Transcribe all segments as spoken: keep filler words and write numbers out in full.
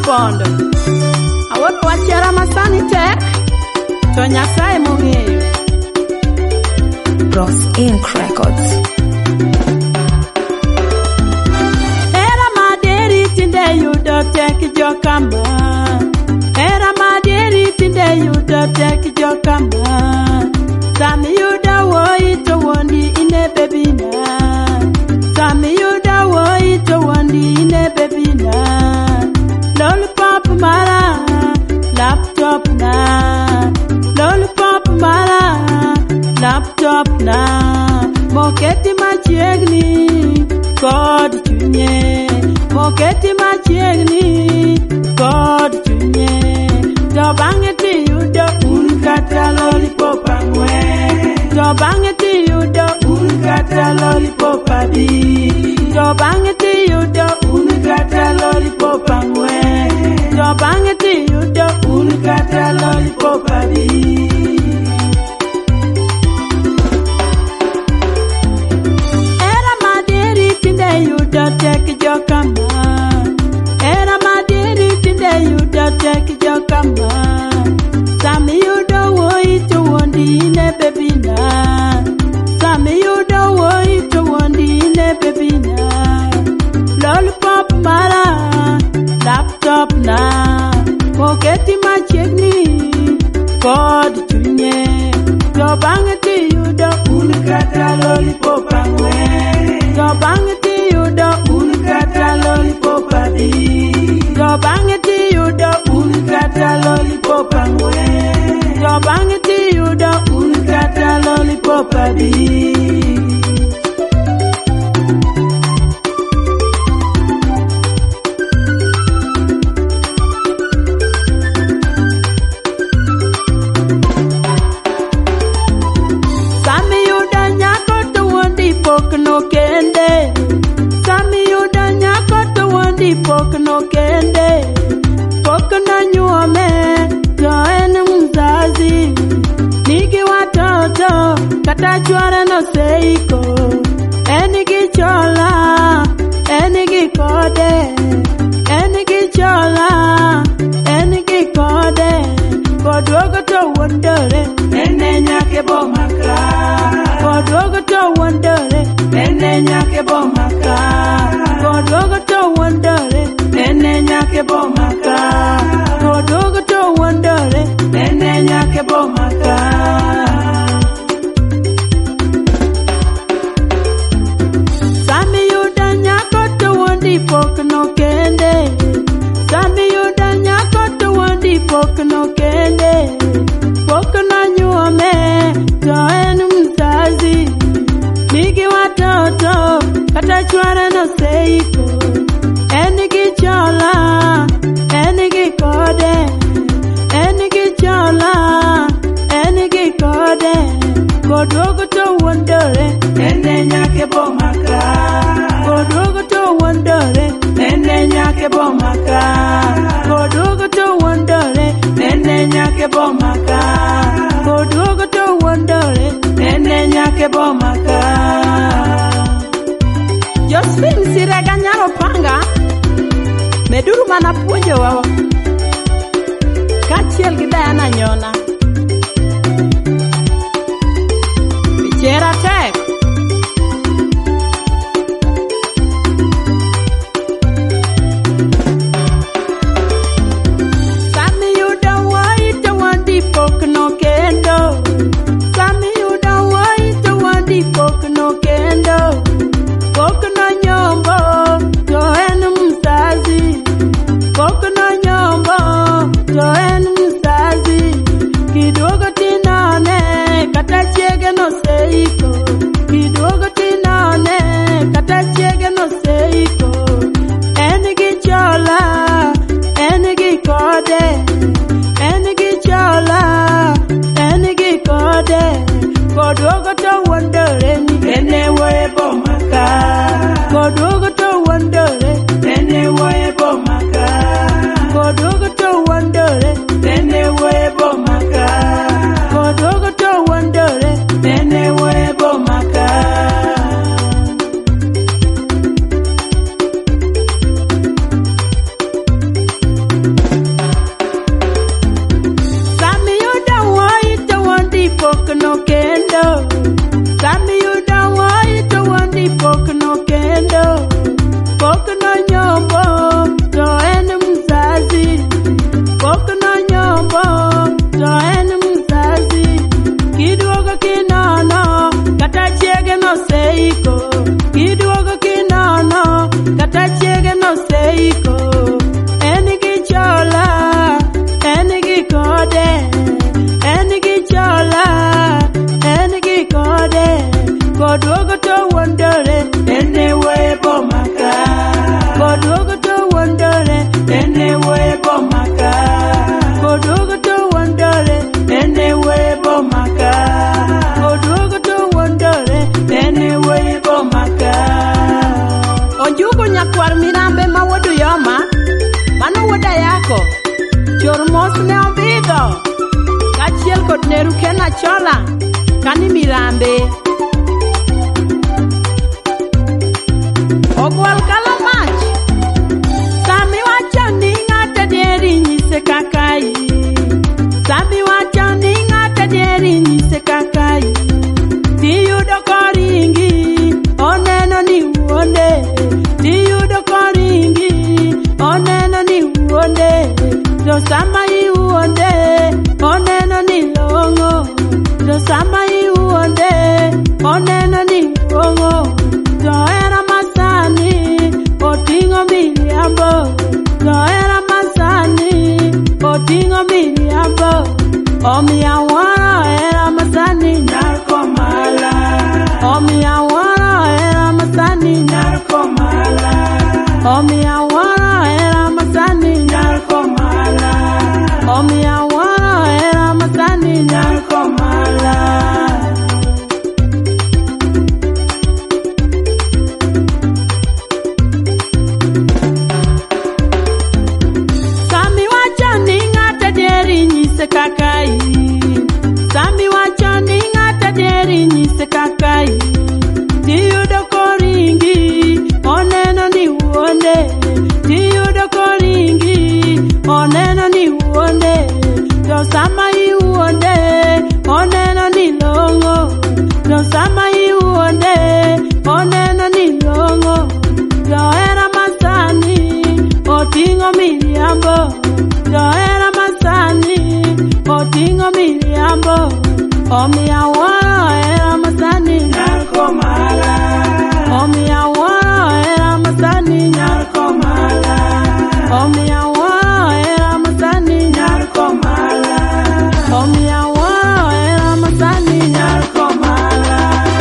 Rapondo. Awuoth wachera masani tek, to Nyasaye mong'eyo. Bros Inc Records. Era maderi tinde yudo tek jokamba. Era maderi tinde yudo tek jokamba. Sami yuda woi to wondi ine bebina. Sami yuda woi to wondi ine bebina. Lollipop mara, laptop na. Lollipop mara, laptop na. Moketi machiegni, kod chunye. Moketi machiegni, kod chunye. To bang'e ti yudo un kata lollipop ang'we. To bang'e ti yudo un kata lollipop adi. To bang'e ti yudo un kata lollipop ang'we. To bang'e ti yudo un kata lollipop adi. Era maderi tinde yudo tek jokamba. Era maderi tinde yudo tek jokamba. Sami yudo woi to wondi ne bebina. Sami yudo woi to wondi ne bebina. Lollipop mara, laptop na. Moketi machiegni, kod chunye. To bang'e ti yudo un kata lollipop ang'we. To bang'e ti yudo un kata lollipop adi. To bang'e ti yudo un kata lollipop ang'we. To bang'e ti yudo un kata lollipop adi. Sami yuda nyako to wondi pokno kende. Sami yuda nyako to wondi pokno kende. Pokno nyuome to en mzazi. Nigi watoto kata chware no seiko. Enigi chola, enigi kode. Enigi chola, enigi kode. Kodwogo to wondore, ene nyake bomaka. Kodwogo to wondore, ene nyake bomaka. Kodwogo to wondore, ene nyake bomaka. Kodwogo to wondore, ene nyake bomaka. Sami yuda nyako to wondi pokno kende. Sami yuda nyako to wondi pokno kende. Pokno nyuome to en mzazi. Nigi watoto kata chware no seiko. Enigi chola, enigi kode. Enigi chola, enigi kode. Kodwogo to wondore, ene nyake bomaka. Kodwogo to wondore, ene nyake bomaka. Kodwogo to wondore, ene nyake bomaka. Kodwogo to wondore, ene nyake bomaka. Josephine Sirega nyaro panga. Meduru mana puonjo wawa. Kachiel gi Diana Nyona. Bichera tek. Sami yudo woi to wondi pokno kendo. Sami yudo woi to wondi pokno kendo. Pokno nyombo to en mzazi. Pokno nyombo to en mzazi. Kidogo tinane kata chiege no seiko. Chuor Mirambe ma wuodu Yoma, mano wuoda yako. Chuor Mos ne obidho, kachiel kod Neru Kena Chola, kani Mirambe. Ogwal Kalamach, sami wacho ni ng'ata dieri nyise kakai. Sami wacho ni ng'ata dieri nyise kakai. Tiyudo koringi, oneno ni wuonde. Tiyudo koringi, oneno ni wuonde. To sama iwuonde, oneno ni longo. To sama iwuonde, oneno ni longo. To era masani, otingo miriambo. To era masani, otingo miriambo. Omiya wara era masani narkomala. Omiya wara era masani narkomala. Omiya wara era masani narkomala. Omiya wara era masani narkomala. Sami wacho ni ng'ata dieri nyise kakai. Sami wacho ni ng'ata dieri nyise kakai. Tiyudo koringi, oneno ni wuonde. Tiyudo koringi, oneno ni wuonde. To sama iwuonde, oneno ni longo. To sama iwuonde, oneno ni longo. To era masani, otingo miriambo. To era masani, otingo miriambo. Omiya wara era masani narkomala. Omiya wara era masani narkomala. Omiya wara era masani narkomala. Omiya wara era masani narkomala.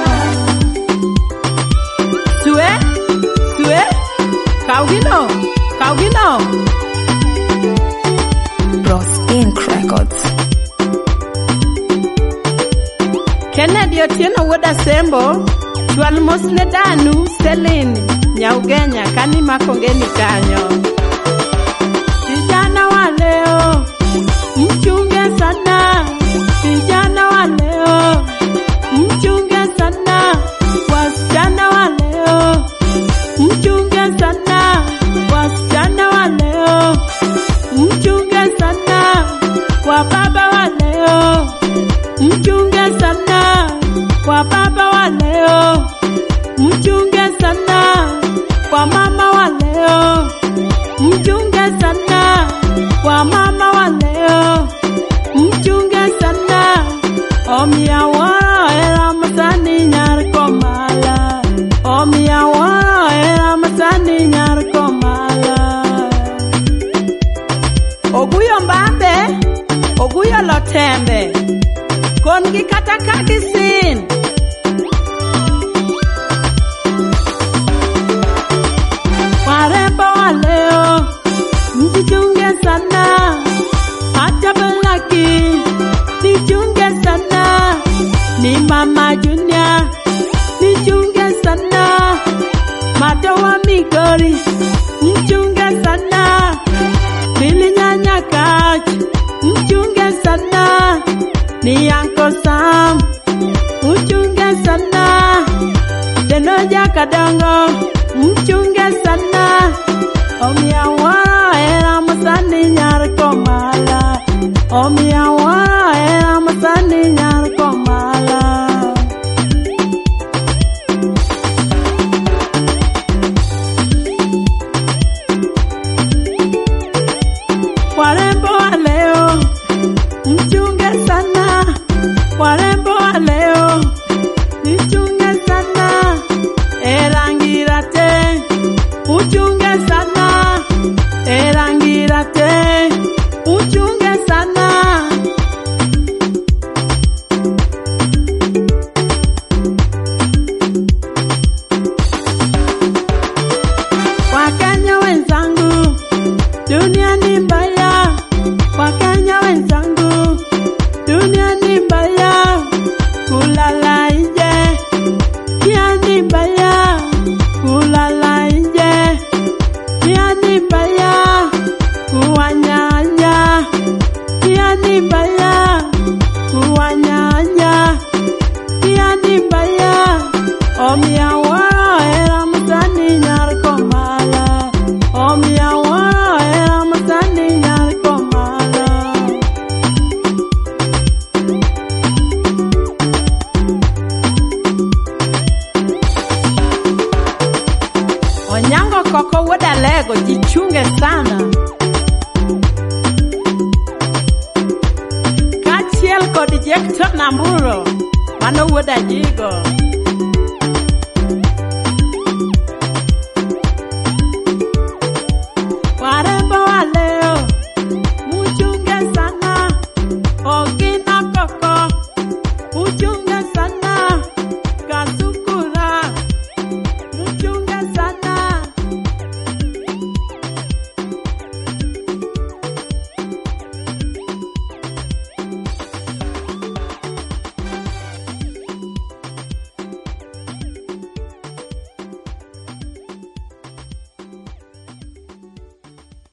Sue, sue, kaugino, kaugino. Bros Ink Records. Kennedy Otieno wuoda Sembo, chwal mos ne danu Selin Nyaugenya kani makongeni kanyo. Vijana wa leo, mchunge sana. Vijana wa leo, mchunge sana. Wasichana wa leo, mchunge sana. Wasichana wa leo, mchunge sana. Wababa wa leo, mchunge sana. Wababa wa leo, mchunge sana. Wamama wa leo, mchunge sana. Wamama wa leo, mchunge sana. Omiya wara era masani narkomala. Omiya wara era masani narkomala. Oguyo Mbambe, Oguyo Lotembe, kongi kata kagisin. Warembo wa leo, mjichunge sana. Hata Balaki, nichunge sana. Ni Mama Junior, nichunge sana. Matoa Migori, mchunge sana. Pili Nyanya Kach, mchunge sana. Ni Uncle Sam, mchunge sana. Denoja Kadongo, mchunge sana. Omiya wara era masani narkomala. Omiya wara era masani narkomala. Warembo wa leo, mchunge sana. Warembo wa leo, mchunge sana. Erangirate, mchunge sana. Erangirate, mchunge sana. onego ji chunge sana. Kachiel kod Jector Namburo, mano wuod Ajigo.